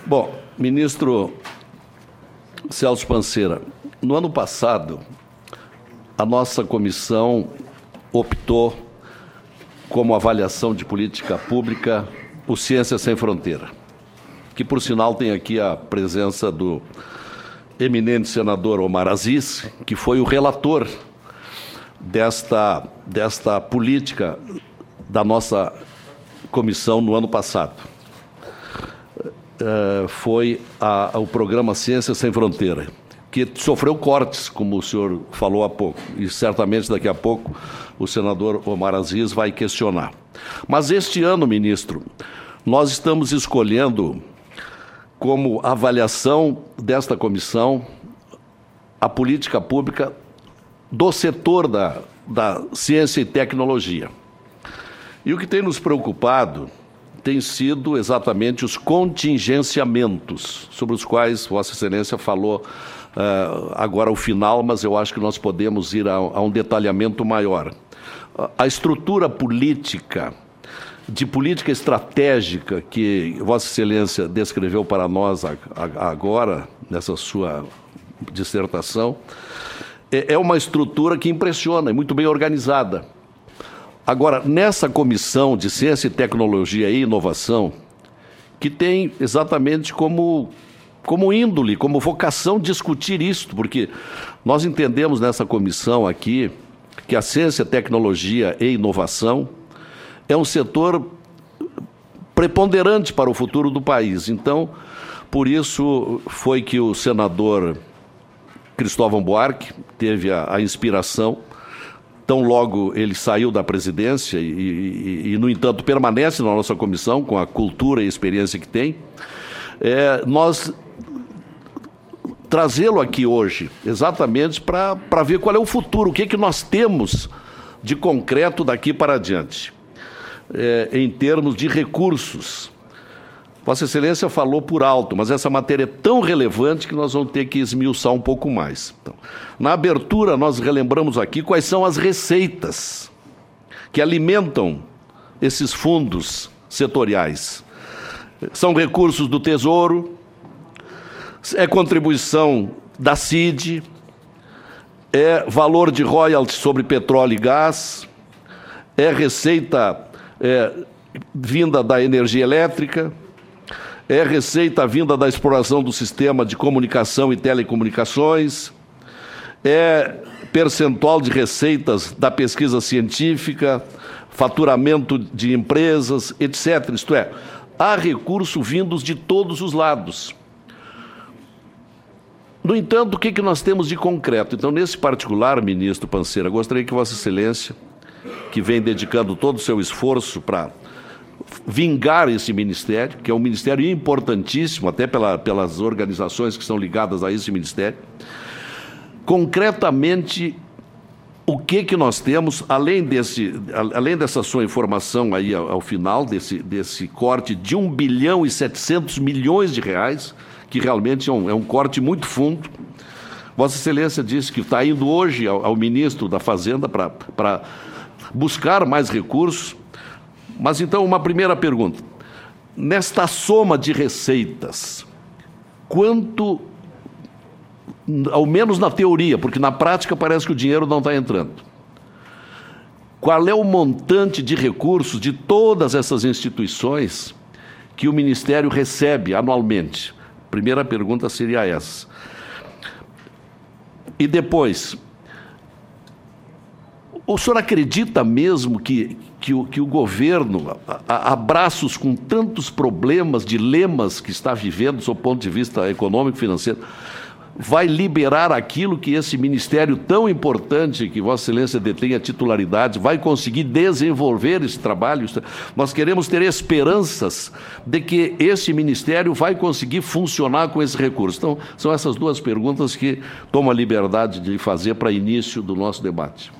Bom, ministro Celso Panceira, no ano passado, a nossa comissão optou como avaliação de política pública o Ciência Sem Fronteira, que, por sinal, tem aqui a presença do eminente senador Omar Aziz, que foi o relator desta política da nossa comissão no ano passado. Foi o programa Ciência Sem Fronteira, que sofreu cortes, como o senhor falou há pouco, e certamente daqui a pouco o senador Omar Aziz vai questionar. Mas este ano, ministro, nós estamos escolhendo como avaliação desta comissão a política pública do setor da ciência e tecnologia. E o que tem nos preocupado tem sido exatamente os contingenciamentos, sobre os quais Vossa Excelência falou agora ao final, mas eu acho que nós podemos ir a um detalhamento maior. A estrutura política, de política estratégica que Vossa Excelência descreveu para nós agora, nessa sua dissertação, é uma estrutura que impressiona, é muito bem organizada. Agora, nessa comissão de Ciência e Tecnologia e Inovação, que tem exatamente como índole, como vocação discutir isto, porque nós entendemos nessa comissão aqui que a ciência, tecnologia e inovação é um setor preponderante para o futuro do país. Então, por isso foi que o senador Cristóvão Buarque teve a inspiração. Tão logo ele saiu da presidência e, no entanto, permanece na nossa comissão com a cultura e experiência que tem. Nós trazê-lo aqui hoje, exatamente para ver qual é o futuro, o que nós temos de concreto daqui para adiante, em termos de recursos. Vossa Excelência falou por alto, mas essa matéria é tão relevante que nós vamos ter que esmiuçar um pouco mais. Então, na abertura, nós relembramos aqui quais são as receitas que alimentam esses fundos setoriais. São recursos do Tesouro, é contribuição da CID, é valor de royalties sobre petróleo e gás, é receita vinda da energia elétrica, é receita vinda da exploração do sistema de comunicação e telecomunicações, é percentual de receitas da pesquisa científica, faturamento de empresas, etc. Isto é, há recursos vindos de todos os lados. No entanto, o que nós temos de concreto? Então, nesse particular, ministro Panceira, gostaria que Vossa Excelência, que vem dedicando todo o seu esforço para vingar esse ministério, que é um ministério importantíssimo, até pelas organizações que são ligadas a esse ministério, concretamente, o que nós temos, além dessa sua informação aí ao final, desse corte de 1 bilhão e 700 milhões de reais, que realmente é um corte muito fundo. Vossa Excelência disse que está indo hoje ao ministro da Fazenda para buscar mais recursos. Mas, então, uma primeira pergunta. Nesta soma de receitas, quanto, ao menos na teoria, porque na prática parece que o dinheiro não está entrando, qual é o montante de recursos de todas essas instituições que o Ministério recebe anualmente? Primeira pergunta seria essa. E depois, o senhor acredita mesmo que o governo, a braços com tantos problemas, dilemas que está vivendo, sob o ponto de vista econômico e financeiro, vai liberar aquilo que esse ministério tão importante, que Vossa Excelência detém a titularidade, vai conseguir desenvolver esse trabalho? Nós queremos ter esperanças de que esse ministério vai conseguir funcionar com esse recurso. Então, são essas duas perguntas que tomo a liberdade de fazer para início do nosso debate.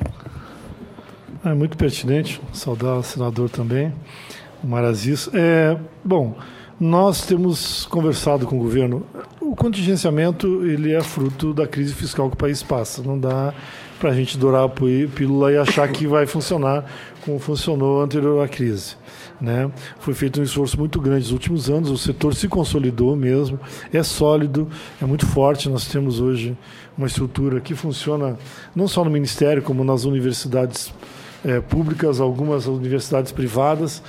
É muito pertinente, saudar o senador também, o Omar Aziz. Bom, nós temos conversado com o governo. O contingenciamento ele é fruto da crise fiscal que o país passa. Não dá para a gente dourar a pílula e achar que vai funcionar como funcionou anterior à crise, né? Foi feito um esforço muito grande nos últimos anos, o setor se consolidou mesmo, é sólido, é muito forte. Nós temos hoje uma estrutura que funciona não só no Ministério, como nas universidades públicas, algumas universidades privadas,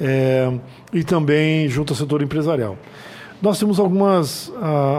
e também junto ao setor empresarial. Nós temos algumas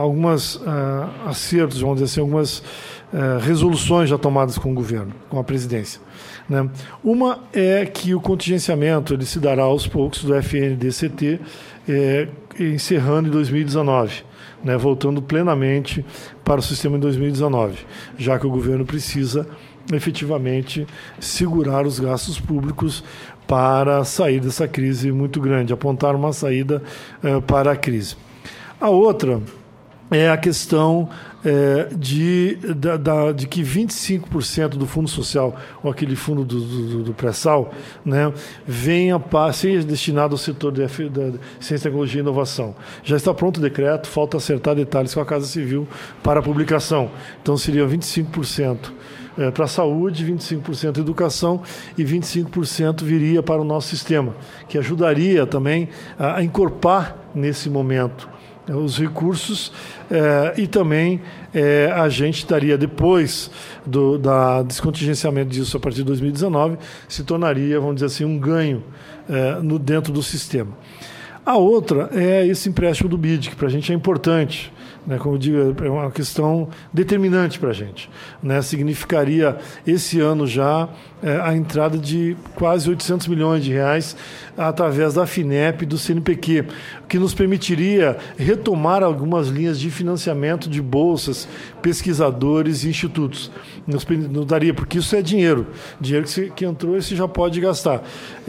acertos, vamos dizer assim, algumas resoluções já tomadas com o governo, com a presidência, né? Uma é que o contingenciamento ele se dará aos poucos do FNDCT, encerrando em 2019, né, voltando plenamente para o sistema em 2019, já que o governo precisa efetivamente segurar os gastos públicos para sair dessa crise muito grande, apontar uma saída para a crise. A outra é a questão de que 25% do fundo social, ou aquele fundo do pré-sal, né, seja destinado ao setor da ciência, tecnologia e inovação. Já está pronto o decreto, falta acertar detalhes com a Casa Civil para a publicação. Então seria 25% para a saúde, 25% educação e 25% viria para o nosso sistema, que ajudaria também a encorpar nesse momento os recursos, e também a gente daria, depois do descontingenciamento disso a partir de 2019, se tornaria, vamos dizer assim, um ganho dentro do sistema. A outra é esse empréstimo do BID, que para a gente é importante, né? Como eu digo, é uma questão determinante para a gente, né? Significaria esse ano já a entrada de quase 800 milhões de reais através da FINEP e do CNPq, que nos permitiria retomar algumas linhas de financiamento de bolsas, pesquisadores e institutos. Nos daria, porque isso é dinheiro que entrou e se já pode gastar.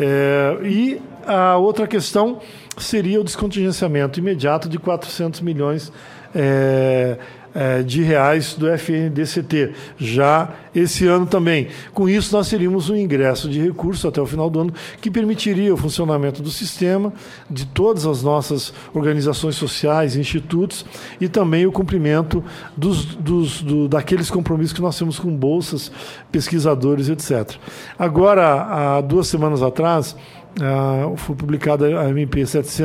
E a outra questão seria o descontingenciamento imediato de 400 milhões de reais do FNDCT, já esse ano também. Com isso, nós teríamos um ingresso de recursos até o final do ano que permitiria o funcionamento do sistema, de todas as nossas organizações sociais, institutos, e também o cumprimento daqueles compromissos que nós temos com bolsas, pesquisadores, etc. Agora, há 2 semanas atrás, foi publicada a MP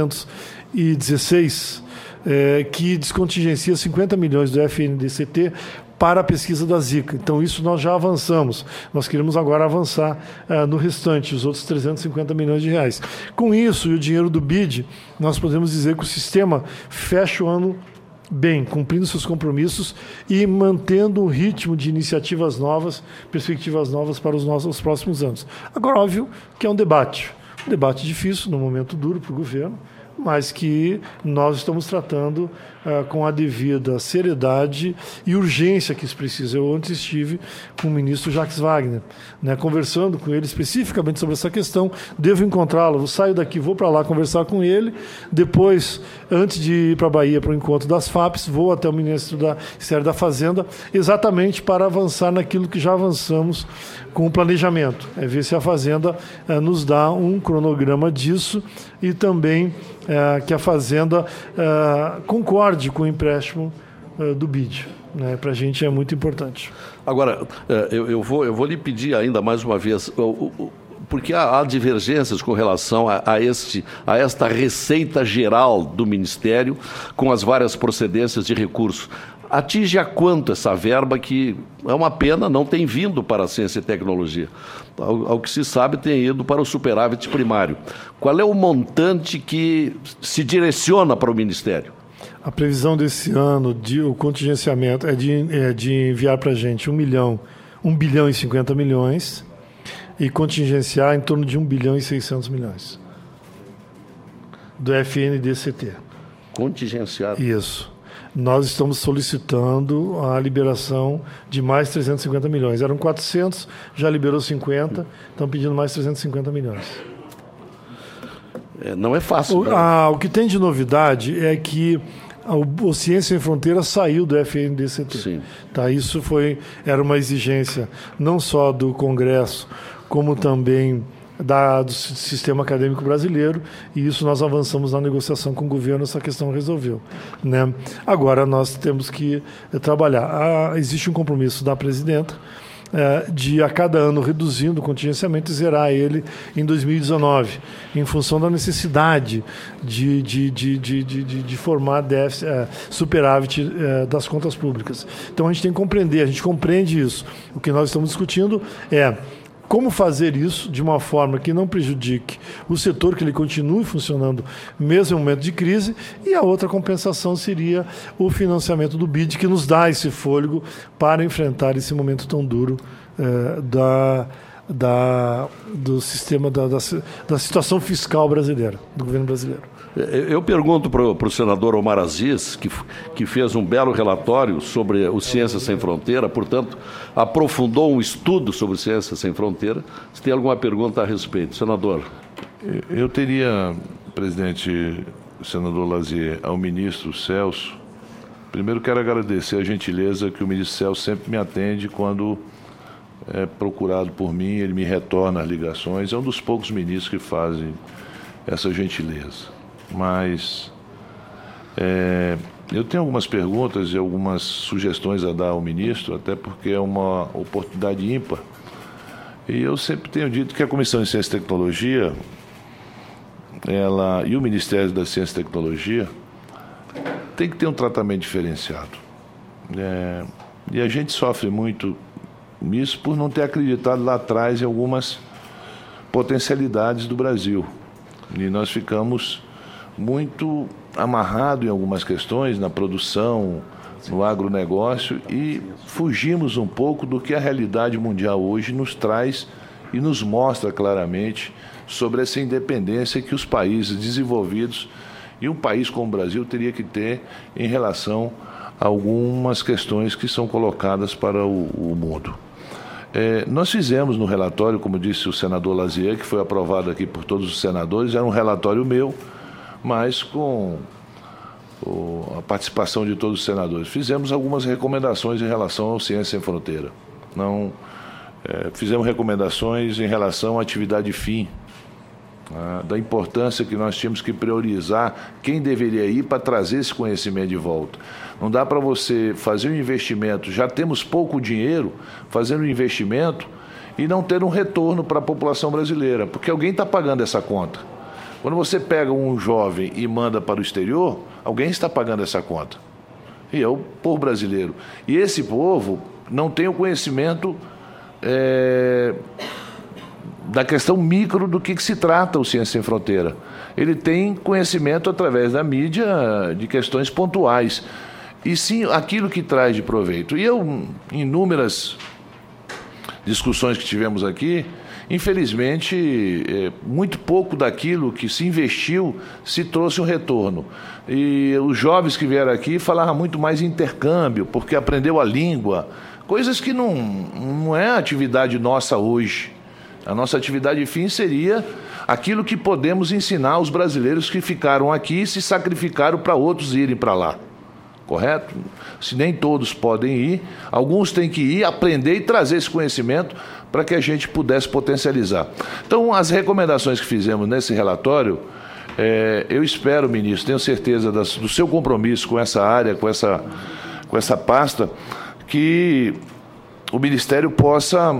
716, que descontingencia 50 milhões do FNDCT para a pesquisa da Zika. Então, isso nós já avançamos. Nós queremos agora avançar no restante, os outros 350 milhões de reais. Com isso, e o dinheiro do BID, nós podemos dizer que o sistema fecha o ano bem, cumprindo seus compromissos e mantendo um ritmo de iniciativas novas, perspectivas novas para os próximos anos. Agora, óbvio que é um debate difícil, num momento duro para o governo, mas que nós estamos tratando com a devida seriedade e urgência que isso precisa. Eu ontem estive com o ministro Jacques Wagner, né, conversando com ele especificamente sobre essa questão. Devo encontrá-lo, eu saio daqui, vou para lá conversar com ele. Depois, antes de ir para a Bahia para o encontro das FAPES, vou até o Ministério da Fazenda, exatamente para avançar naquilo que já avançamos com o planejamento. Ver se a Fazenda nos dá um cronograma disso e também que a Fazenda concorde com o empréstimo do BID. Né? Para a gente é muito importante. Agora, eu vou lhe pedir ainda mais uma vez, porque há divergências com relação a esta receita geral do Ministério com as várias procedências de recursos. Atinge a quanto essa verba que, é uma pena, não tem vindo para a ciência e tecnologia? Ao que se sabe, tem ido para o superávit primário. Qual é o montante que se direciona para o Ministério? A previsão desse ano, o contingenciamento, é de enviar para a gente 1 bilhão e 50 milhões e contingenciar em torno de 1 bilhão e 600 milhões do FNDCT. Contingenciar? Isso. Nós estamos solicitando a liberação de mais 350 milhões. Eram 400, já liberou 50, estão pedindo mais 350 milhões. Não é fácil. O que tem de novidade é que o Ciência Sem Fronteiras saiu do FNDCT. Sim. Tá, isso era uma exigência não só do Congresso, como também do sistema acadêmico brasileiro, e isso nós avançamos na negociação com o governo, essa questão resolveu, né? Agora nós temos que trabalhar. Existe um compromisso da presidenta de a cada ano reduzindo o contingenciamento e zerar ele em 2019, em função da necessidade de formar déficit, superávit das contas públicas. Então a gente tem que compreender, a gente compreende isso. O que nós estamos discutindo é como fazer isso de uma forma que não prejudique o setor, que ele continue funcionando mesmo em momento de crise, e a outra compensação seria o financiamento do BID, que nos dá esse fôlego para enfrentar esse momento tão duro do sistema, da situação fiscal brasileira, do governo brasileiro. Eu pergunto para o senador Omar Aziz, que fez um belo relatório sobre o Ciência Sem Fronteira, portanto, aprofundou um estudo sobre Ciência Sem Fronteira. Se tem alguma pergunta a respeito. Senador. Eu teria, presidente, senador Lazier, ao ministro Celso. Primeiro quero agradecer a gentileza que o ministro Celso sempre me atende quando é procurado por mim, ele me retorna as ligações. É um dos poucos ministros que fazem essa gentileza. Mas eu tenho algumas perguntas e algumas sugestões a dar ao ministro, até porque é uma oportunidade ímpar. E eu sempre tenho dito que a Comissão de Ciência e Tecnologia, e o Ministério da Ciência e Tecnologia, tem que ter um tratamento diferenciado. E a gente sofre muito nisso por não ter acreditado lá atrás em algumas potencialidades do Brasil. E nós ficamos muito amarrados em algumas questões, na produção, no agronegócio, e fugimos um pouco do que a realidade mundial hoje nos traz e nos mostra claramente sobre essa independência que os países desenvolvidos e um país como o Brasil teria que ter em relação a algumas questões que são colocadas para o mundo. Nós fizemos no relatório, como disse o senador Lazier, que foi aprovado aqui por todos os senadores, era um relatório meu, mas com a participação de todos os senadores. Fizemos algumas recomendações em relação ao Ciência Sem Fronteira. Fizemos recomendações em relação à atividade fim, da importância que nós tínhamos que priorizar quem deveria ir para trazer esse conhecimento de volta. Não dá para você fazer um investimento, já temos pouco dinheiro, fazendo um investimento e não ter um retorno para a população brasileira, porque alguém está pagando essa conta. Quando você pega um jovem e manda para o exterior, alguém está pagando essa conta. E é o povo brasileiro. E esse povo não tem o conhecimento da questão micro do que se trata o Ciência Sem Fronteira. Ele tem conhecimento através da mídia de questões pontuais. E sim aquilo que traz de proveito. E eu, em inúmeras discussões que tivemos aqui, infelizmente, muito pouco daquilo que se investiu se trouxe um retorno. E os jovens que vieram aqui falavam muito mais em intercâmbio, porque aprendeu a língua, coisas que não é a atividade nossa hoje. A nossa atividade fim seria aquilo que podemos ensinar aos brasileiros que ficaram aqui e se sacrificaram para outros irem para lá. Correto? Se nem todos podem ir, alguns têm que ir, aprender e trazer esse conhecimento para que a gente pudesse potencializar. Então, as recomendações que fizemos nesse relatório, eu espero, ministro, tenho certeza do seu compromisso com essa área, com essa pasta, que o Ministério possa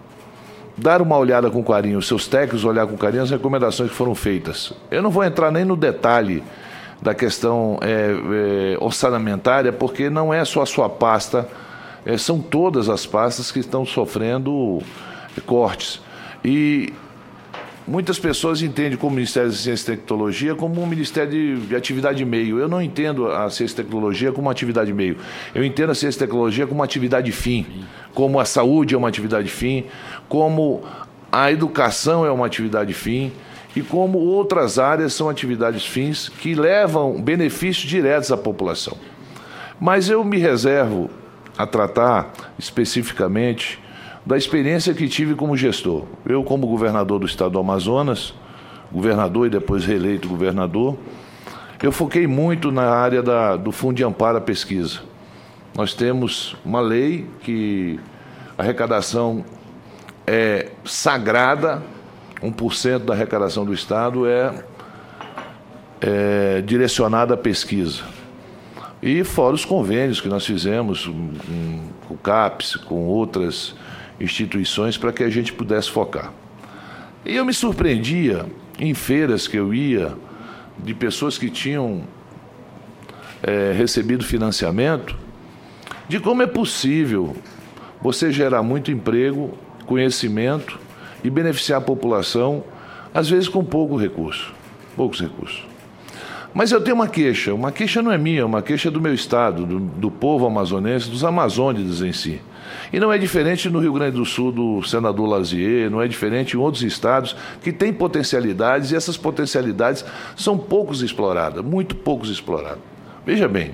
dar uma olhada com carinho, os seus técnicos olhar com carinho as recomendações que foram feitas. Eu não vou entrar nem no detalhe da questão orçamentária, porque não é só a sua pasta, são todas as pastas que estão sofrendo cortes. E muitas pessoas entendem como Ministério da Ciência e Tecnologia como um Ministério de atividade meio. Eu não entendo a Ciência e Tecnologia como uma atividade meio. Eu entendo a Ciência e Tecnologia como uma atividade fim, como a saúde é uma atividade fim, como a educação é uma atividade fim, e como outras áreas são atividades fins que levam benefícios diretos à população. Mas eu me reservo a tratar especificamente da experiência que tive como gestor. Eu, como governador do estado do Amazonas, governador e depois reeleito governador, eu foquei muito na área do Fundo de Amparo à Pesquisa. Nós temos uma lei que a arrecadação é sagrada, 1% da arrecadação do Estado é direcionada à pesquisa. E fora os convênios que nós fizemos com o CAPES, com outras instituições, para que a gente pudesse focar. E eu me surpreendia em feiras que eu ia, de pessoas que tinham recebido financiamento, de como é possível você gerar muito emprego, conhecimento e beneficiar a população, às vezes com poucos recursos. Mas eu tenho uma queixa não é minha, é uma queixa do meu estado, do povo amazonense, dos amazônidas em si. E não é diferente no Rio Grande do Sul do senador Lazier, não é diferente em outros estados que têm potencialidades, e essas potencialidades são poucos exploradas, muito poucos exploradas. Veja bem,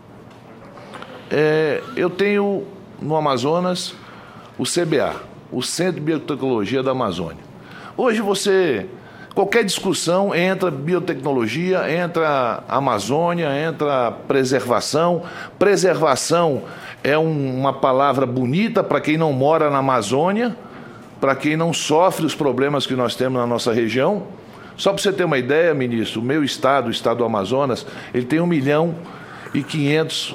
eu tenho no Amazonas o CBA, o Centro de Biotecnologia da Amazônia. Hoje qualquer discussão entra biotecnologia, entra Amazônia, entra preservação. Preservação é uma palavra bonita para quem não mora na Amazônia, para quem não sofre os problemas que nós temos na nossa região. Só para você ter uma ideia, ministro, o meu estado, o estado do Amazonas, ele tem 1.500.000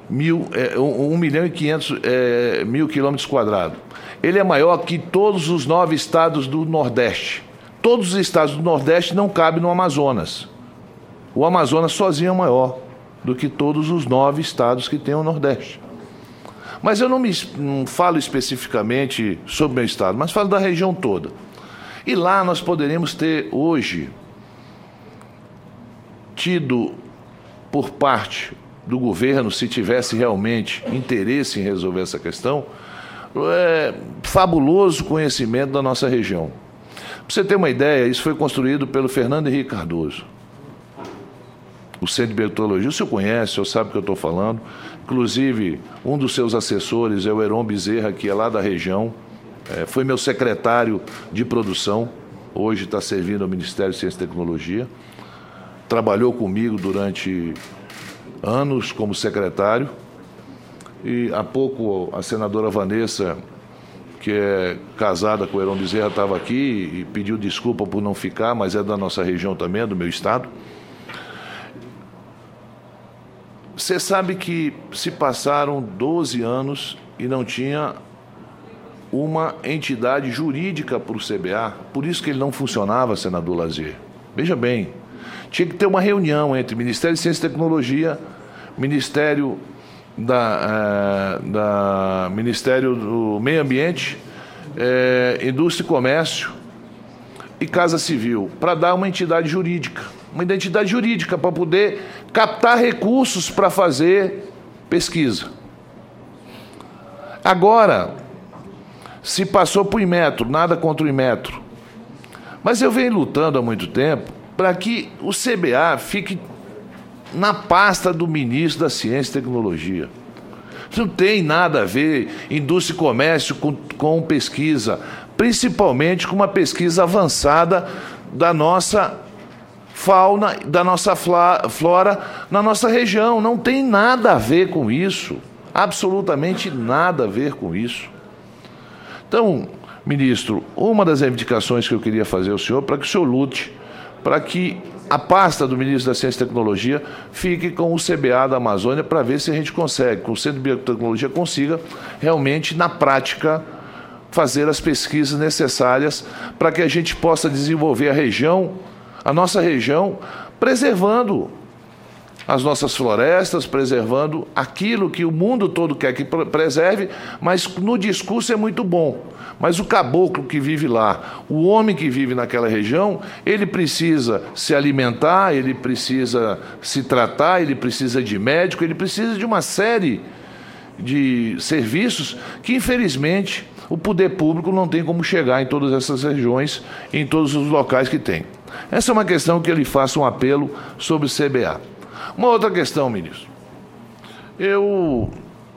quilômetros quadrados. Ele é maior que todos os 9 estados do Nordeste. Todos os estados do Nordeste não cabem no Amazonas. O Amazonas sozinho é maior do que todos os 9 estados que tem o Nordeste. Mas eu não falo especificamente sobre o meu estado, mas falo da região toda. E lá nós poderíamos ter hoje tido por parte do governo, se tivesse realmente interesse em resolver essa questão, fabuloso conhecimento da nossa região. Para você ter uma ideia, isso foi construído pelo Fernando Henrique Cardoso. O Centro de Biotecnologia, o senhor conhece, o senhor sabe o que eu estou falando. Inclusive, um dos seus assessores é o Heron Bezerra, que é lá da região. Foi meu secretário de produção, hoje está servindo ao Ministério de Ciência e Tecnologia. Trabalhou comigo durante anos como secretário. E há pouco a senadora Vanessa, que é casada com o Heron Bezerra, estava aqui e pediu desculpa por não ficar, mas é da nossa região também, é do meu estado. Você sabe que se passaram 12 anos e não tinha uma entidade jurídica para o CBA, por isso que ele não funcionava, senador Lazier. Veja bem, tinha que ter uma reunião entre Ministério de Ciência e Tecnologia, Ministério Ministério do Meio Ambiente, Indústria e Comércio e Casa Civil, para dar uma entidade jurídica. Uma identidade jurídica para poder captar recursos para fazer pesquisa. Agora, se passou para o Inmetro, nada contra o Inmetro. Mas eu venho lutando há muito tempo para que o CBA fique na pasta do ministro da Ciência e Tecnologia. Não tem nada a ver indústria e comércio com pesquisa, principalmente com uma pesquisa avançada da nossa fauna, da nossa flora na nossa região. Não tem nada a ver com isso, absolutamente nada a ver com isso. Então, ministro, uma das reivindicações que eu queria fazer ao senhor, para que o senhor lute, para que a pasta do ministro da Ciência e Tecnologia fique com o CBA da Amazônia, para ver se a gente consegue, com o Centro de Biotecnologia, consiga realmente, na prática, fazer as pesquisas necessárias para que a gente possa desenvolver a nossa região, preservando as nossas florestas, preservando aquilo que o mundo todo quer que preserve, mas no discurso é muito bom. Mas o caboclo que vive lá, o homem que vive naquela região, ele precisa se alimentar, ele precisa se tratar, ele precisa de médico, ele precisa de uma série de serviços que, infelizmente, o poder público não tem como chegar em todas essas regiões, em todos os locais que tem. Essa é uma questão que eu lhe faço um apelo sobre o CBA. Uma outra questão, ministro. Eu,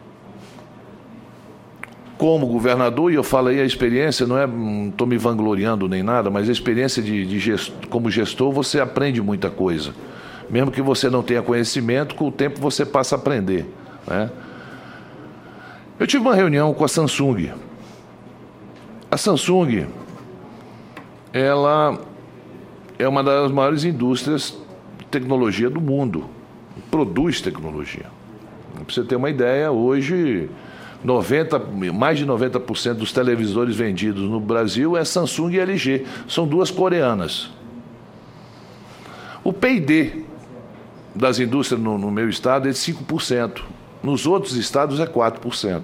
como governador, e eu falo aí a experiência, não estou me vangloriando nem nada, mas a experiência como gestor, você aprende muita coisa. Mesmo que você não tenha conhecimento, com o tempo você passa a aprender, né? Eu tive uma reunião com a Samsung. A Samsung ela é uma das maiores indústrias de tecnologia do mundo, produz tecnologia. Para você ter uma ideia, hoje mais de 90% dos televisores vendidos no Brasil é Samsung e LG, são duas coreanas. O P&D das indústrias no meu estado é de 5%, nos outros estados é 4%.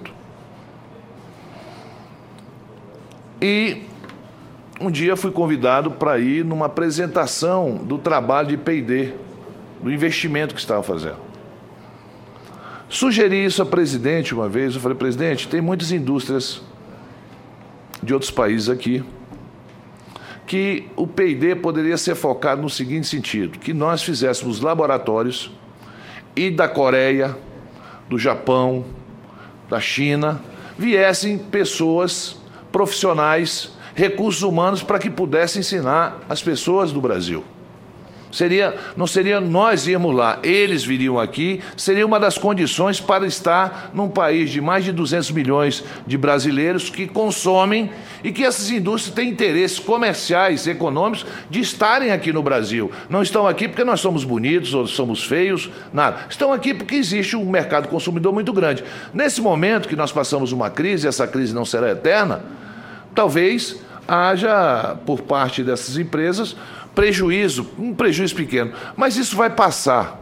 E um dia fui convidado para ir numa apresentação do trabalho de P&D, do investimento que estava fazendo. Sugeri isso ao presidente uma vez, eu falei, presidente, tem muitas indústrias de outros países aqui, que o P&D poderia ser focado no seguinte sentido, que nós fizéssemos laboratórios e da Coreia, do Japão, da China, viessem pessoas profissionais, recursos humanos para que pudessem ensinar as pessoas do Brasil. Não seria nós irmos lá, eles viriam aqui, seria uma das condições para estar num país de mais de 200 milhões de brasileiros que consomem e que essas indústrias têm interesses comerciais, econômicos de estarem aqui no Brasil. Não estão aqui porque nós somos bonitos ou somos feios, nada. Estão aqui porque existe um mercado consumidor muito grande. Nesse momento que nós passamos uma crise, essa crise não será eterna, talvez haja, por parte dessas empresas, um prejuízo pequeno, mas isso vai passar.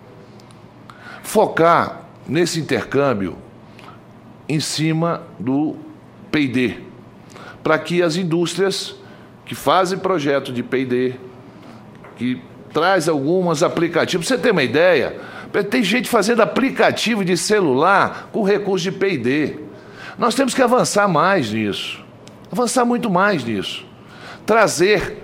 Focar nesse intercâmbio em cima do P&D, para que as indústrias que fazem projeto de P&D, que traz alguns aplicativos, pra você ter uma ideia, tem gente fazendo aplicativo de celular com recurso de P&D. Nós temos que avançar mais nisso, avançar muito mais nisso, trazer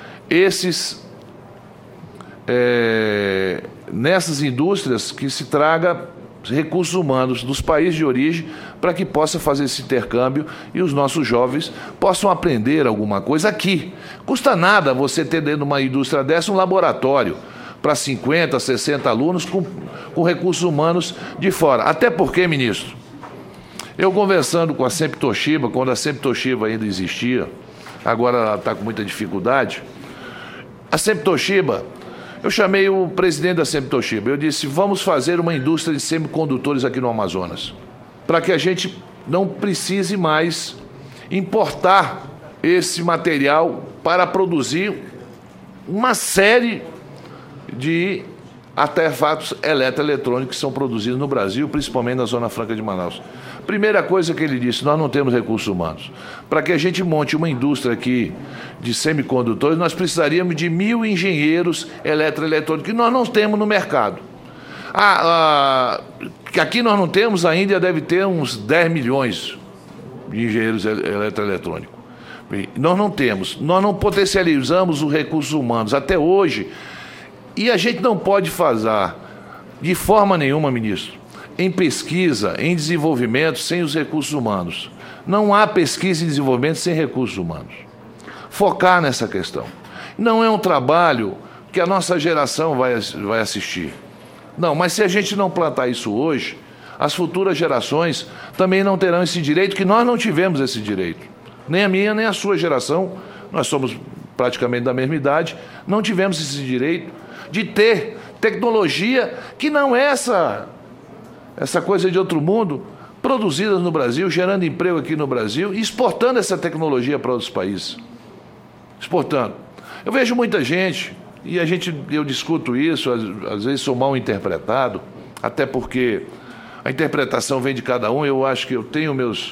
nessas indústrias que se traga recursos humanos dos países de origem para que possa fazer esse intercâmbio e os nossos jovens possam aprender alguma coisa aqui. Custa nada você ter dentro de uma indústria dessa um laboratório para 50, 60 alunos com recursos humanos de fora. Até porque, ministro, eu conversando com a Sempre Toshiba, quando a Sempre Toshiba ainda existia, agora ela está com muita dificuldade, a Sempre Toshiba, eu chamei o presidente da Sempre Toshiba, eu disse, vamos fazer uma indústria de semicondutores aqui no Amazonas, para que a gente não precise mais importar esse material para produzir uma série de artefatos eletroeletrônicos que são produzidos no Brasil, principalmente na Zona Franca de Manaus. Primeira coisa que ele disse, nós não temos recursos humanos. Para que a gente monte uma indústria aqui de semicondutores, nós precisaríamos de 1.000 engenheiros eletroeletrônicos, que nós não temos no mercado. Que aqui nós não temos ainda, deve ter uns 10 milhões de engenheiros eletroeletrônicos. Nós não temos, nós não potencializamos os recursos humanos até hoje, e a gente não pode fazer, de forma nenhuma, ministro, em pesquisa, em desenvolvimento, sem os recursos humanos. Não há pesquisa e desenvolvimento sem recursos humanos. Focar nessa questão. Não é um trabalho que a nossa geração vai assistir. Não, mas se a gente não plantar isso hoje, as futuras gerações também não terão esse direito, que nós não tivemos esse direito. Nem a minha, nem a sua geração, nós somos praticamente da mesma idade, não tivemos esse direito de ter tecnologia que não é essa coisa de outro mundo, produzidas no Brasil, gerando emprego aqui no Brasil e exportando essa tecnologia para outros países. Exportando. Eu vejo muita gente, e eu discuto isso, às vezes sou mal interpretado, até porque a interpretação vem de cada um, eu acho que eu tenho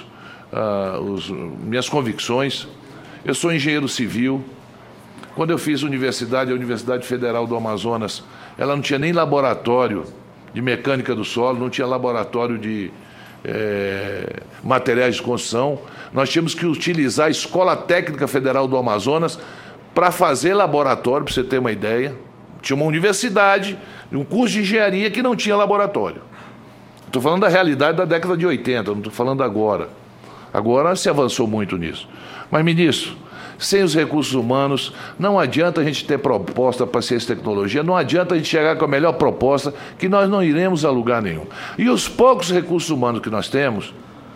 minhas convicções. Eu sou engenheiro civil. Quando eu fiz a Universidade Federal do Amazonas, ela não tinha nem laboratório de mecânica do solo, não tinha laboratório de materiais de construção. Nós tínhamos que utilizar a Escola Técnica Federal do Amazonas para fazer laboratório, para você ter uma ideia. Tinha uma universidade, um curso de engenharia que não tinha laboratório. Estou falando da realidade da década de 80, não estou falando agora. Agora se avançou muito nisso. Mas, ministro, sem os recursos humanos, não adianta a gente ter proposta para ciência e tecnologia, não adianta a gente chegar com a melhor proposta, que nós não iremos a lugar nenhum. E os poucos recursos humanos que nós temos,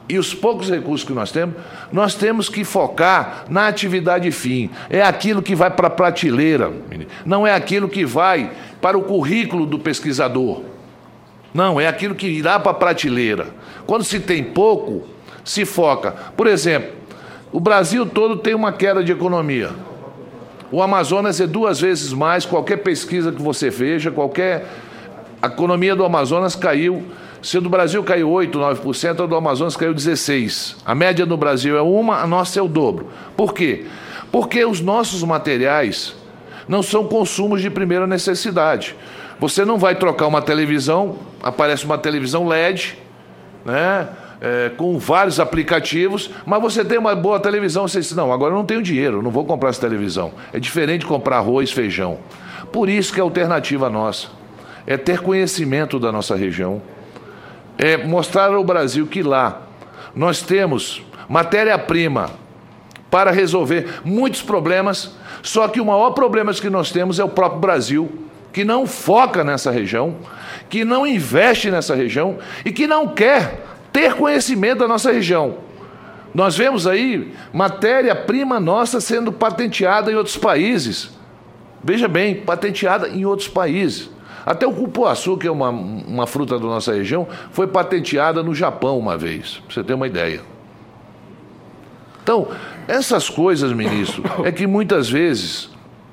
e os poucos recursos que nós temos que focar na atividade fim. É aquilo que vai para a prateleira, não é aquilo que vai para o currículo do pesquisador. Não, é aquilo que irá para a prateleira. Quando se tem pouco, se foca. Por exemplo, o Brasil todo tem uma queda de economia. O Amazonas é 2 vezes mais, qualquer pesquisa que você veja, a economia do Amazonas caiu. Se a do Brasil caiu 8, 9%, a do Amazonas caiu 16%. A média do Brasil é 1, a nossa é o dobro. Por quê? Porque os nossos materiais não são consumos de primeira necessidade. Você não vai trocar uma televisão, aparece uma televisão LED, né, com vários aplicativos, mas você tem uma boa televisão, você diz, não, agora eu não tenho dinheiro, não vou comprar essa televisão. É diferente de comprar arroz, feijão. Por isso que a alternativa nossa é ter conhecimento da nossa região, é mostrar ao Brasil que lá nós temos matéria-prima para resolver muitos problemas, só que o maior problema que nós temos é o próprio Brasil, que não foca nessa região, que não investe nessa região e que não quer ter conhecimento da nossa região. Nós vemos aí matéria-prima nossa sendo patenteada em outros países. Veja bem, patenteada em outros países. Até o cupuaçu, que é uma fruta da nossa região, foi patenteada no Japão uma vez, para você ter uma ideia. Então, essas coisas, ministro, é que muitas vezes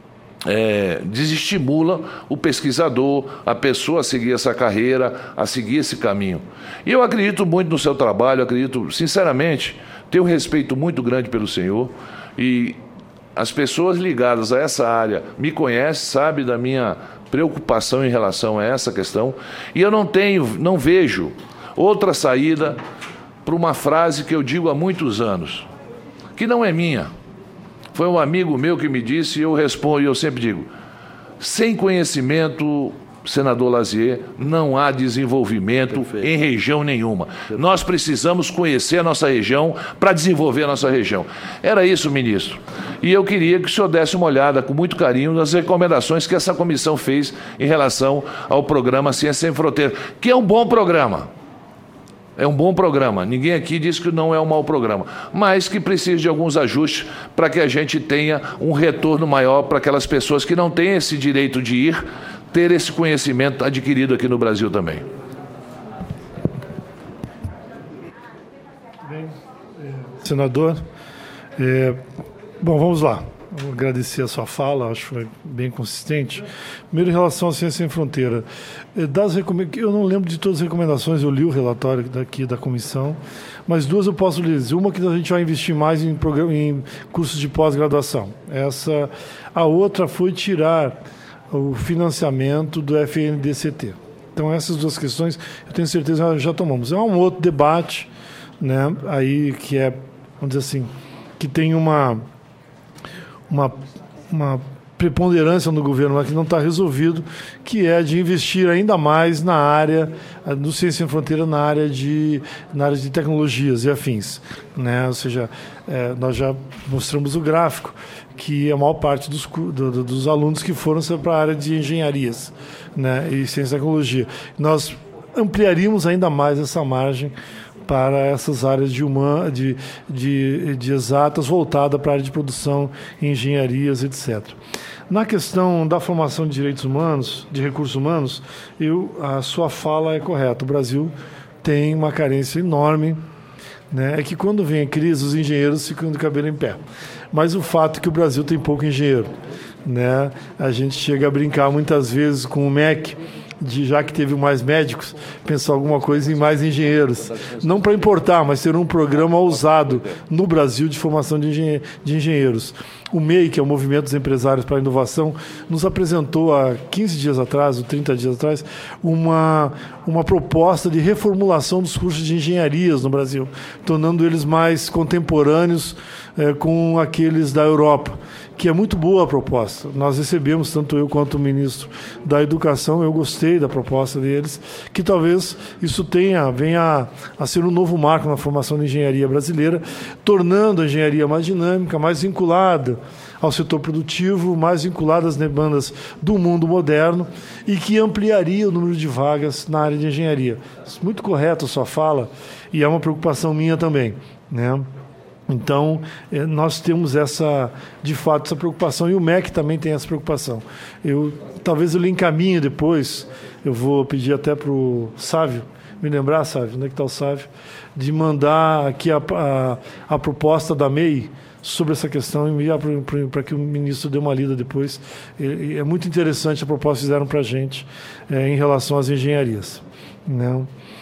desestimula o pesquisador, a pessoa a seguir essa carreira, a seguir esse caminho. E eu acredito muito no seu trabalho, acredito, sinceramente, tenho um respeito muito grande pelo senhor, e as pessoas ligadas a essa área me conhecem, sabem da minha preocupação em relação a essa questão, e eu não vejo outra saída para uma frase que eu digo há muitos anos, que não é minha. Foi um amigo meu que me disse, e eu respondo, e eu sempre digo, sem conhecimento, senador Lazier, não há desenvolvimento em região nenhuma. Nós precisamos conhecer a nossa região para desenvolver a nossa região. Era isso, ministro. E eu queria que o senhor desse uma olhada com muito carinho nas recomendações que essa comissão fez em relação ao programa Ciência Sem Fronteira, que é um bom programa. É um bom programa. Ninguém aqui diz que não é um mau programa, mas que precisa de alguns ajustes para que a gente tenha um retorno maior para aquelas pessoas que não têm esse direito de ir, ter esse conhecimento adquirido aqui no Brasil também. Bem, senador, bom, vamos lá. Vou agradecer a sua fala, acho que foi bem consistente. Primeiro, em relação à Ciência Sem Fronteira. Eu não lembro de todas as recomendações, eu li o relatório daqui da comissão, mas 2 eu posso lhe dizer. Uma que a gente vai investir mais em cursos de pós-graduação. A outra foi tirar o financiamento do FNDCT. Então, essas 2 questões, eu tenho certeza que já tomamos. É um outro debate, né, aí que vamos dizer assim, que tem uma preponderância no governo lá que não está resolvido, que é de investir ainda mais na área do Ciência Sem Fronteira, na área de tecnologias e afins, né? Ou seja, nós já mostramos o gráfico que a maior parte dos alunos que foram para a área de engenharias, né, e ciência e tecnologia. Nós ampliaríamos ainda mais essa margem para essas áreas de exatas voltada para a área de produção, engenharias, etc. Na questão da formação de direitos humanos, de recursos humanos, a sua fala é correta. O Brasil tem uma carência enorme, né? É que quando vem a crise, os engenheiros ficam de cabelo em pé. Mas o fato é que o Brasil tem pouco engenheiro, né? A gente chega a brincar muitas vezes com o MEC, já que teve mais médicos, pensar alguma coisa em mais engenheiros. Não para importar, mas ter um programa ousado no Brasil de formação de engenheiros. O MEI, que é o Movimento dos Empresários para a Inovação, nos apresentou há 15 dias atrás, ou 30 dias atrás, uma proposta de reformulação dos cursos de engenharias no Brasil, tornando eles mais contemporâneos com aqueles da Europa, que é muito boa a proposta. Nós recebemos, tanto eu quanto o ministro da Educação, eu gostei da proposta deles, que talvez isso venha a ser um novo marco na formação da engenharia brasileira, tornando a engenharia mais dinâmica, mais vinculada ao setor produtivo, mais vinculado às demandas do mundo moderno e que ampliaria o número de vagas na área de engenharia. Muito correto a sua fala e é uma preocupação minha também, né? Então, nós temos de fato, essa preocupação, e o MEC também tem essa preocupação. Talvez eu lhe encaminhe depois, eu vou pedir até para o Sávio, me lembrar, Sávio, onde é que está o Sávio, de mandar aqui a proposta da MEI sobre essa questão e enviar para que o ministro dê uma lida depois. É muito interessante a proposta que fizeram para a gente em relação às engenharias, né?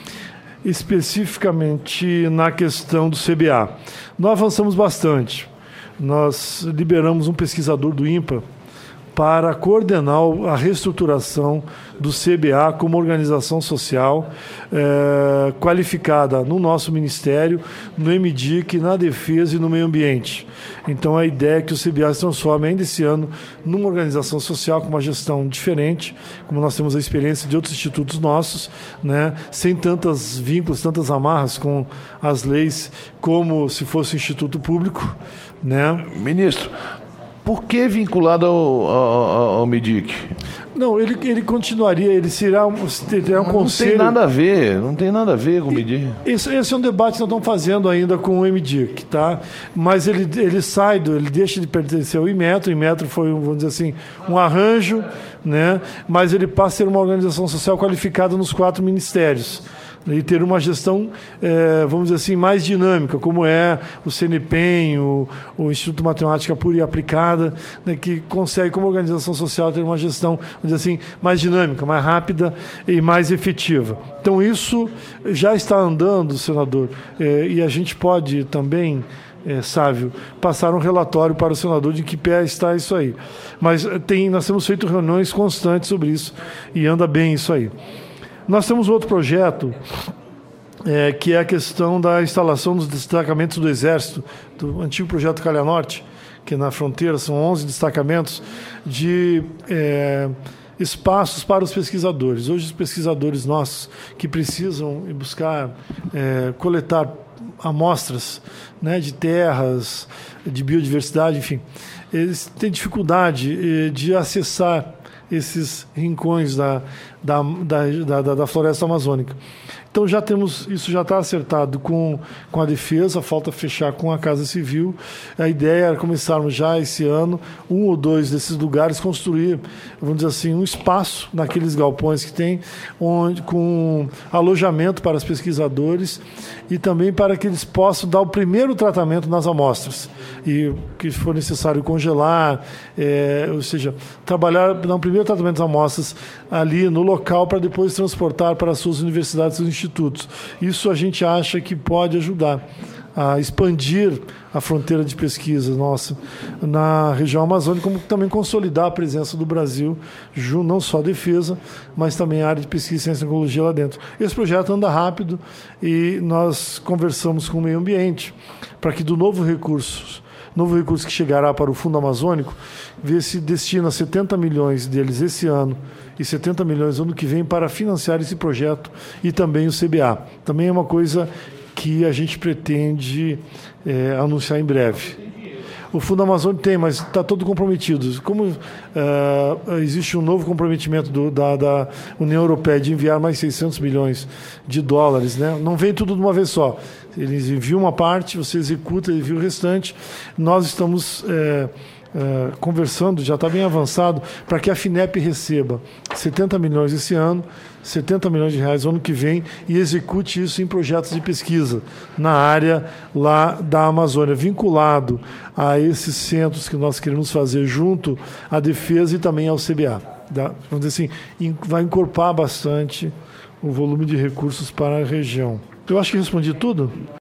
Especificamente na questão do CBA. Nós avançamos bastante. Nós liberamos um pesquisador do INPA para coordenar a reestruturação do CBA como organização social qualificada no nosso Ministério, no MDIC, na Defesa e no Meio Ambiente. Então, a ideia é que o CBA se transforme ainda esse ano numa organização social com uma gestão diferente, como nós temos a experiência de outros institutos nossos, né, sem tantos vínculos, tantas amarras com as leis, como se fosse um instituto público, né? Ministro, por que vinculado ao MDIC? Não, ele continuaria, ele terá um conselho... Não tem nada a ver com o MDIC. Esse é um debate que nós estamos fazendo ainda com o MDIC, tá? Mas ele deixa de pertencer ao Inmetro. O Inmetro foi, vamos dizer assim, um arranjo, né? Mas ele passa a ser uma organização social qualificada nos 4 ministérios. E ter uma gestão, vamos dizer assim, mais dinâmica, como é o CNPEM, o Instituto de Matemática Pura e Aplicada, né, que consegue, como organização social, ter uma gestão, vamos dizer assim, mais dinâmica, mais rápida e mais efetiva. Então, isso já está andando, senador, e a gente pode também, Sávio, passar um relatório para o senador de que pé está isso aí. Mas nós temos feito reuniões constantes sobre isso e anda bem isso aí. Nós temos outro projeto, que é a questão da instalação dos destacamentos do Exército, do antigo projeto Calha Norte, que na fronteira são 11 destacamentos de espaços para os pesquisadores. Hoje, os pesquisadores nossos que precisam buscar, coletar amostras, né, de terras, de biodiversidade, enfim, eles têm dificuldade de acessar esses rincões da floresta amazônica. Então isso já está acertado com a Defesa, falta fechar com a Casa Civil. A ideia era começarmos já esse ano, 1 ou 2 desses lugares, construir, vamos dizer assim, um espaço naqueles galpões que tem, com alojamento para os pesquisadores e também para que eles possam dar o primeiro tratamento nas amostras. E que for necessário congelar, ou seja, dar um primeiro tratamento das amostras ali no local para depois transportar para as suas universidades e institutos. Isso a gente acha que pode ajudar a expandir a fronteira de pesquisa nossa na região amazônica, como também consolidar a presença do Brasil, não só a defesa, mas também a área de pesquisa e ciência e tecnologia lá dentro. Esse projeto anda rápido e nós conversamos com o meio ambiente para que do novo recurso que chegará para o Fundo Amazônico, ver se destina 70 milhões deles esse ano e 70 milhões ano que vem para financiar esse projeto e também o CBA. Também é uma coisa que a gente pretende anunciar em breve. O Fundo Amazônico tem, mas está todo comprometido. Como existe um novo comprometimento da União Europeia de enviar mais 600 milhões de dólares, né? Não vem tudo de uma vez só. Eles enviam uma parte, você executa e envia o restante. Nós estamos conversando, já está bem avançado, para que a FINEP receba 70 milhões esse ano, 70 milhões de reais no ano que vem e execute isso em projetos de pesquisa na área lá da Amazônia, vinculado a esses centros que nós queremos fazer junto à Defesa e também ao CBA. Vamos dizer assim, vai encorpar bastante o volume de recursos para a região. Eu acho que respondi tudo.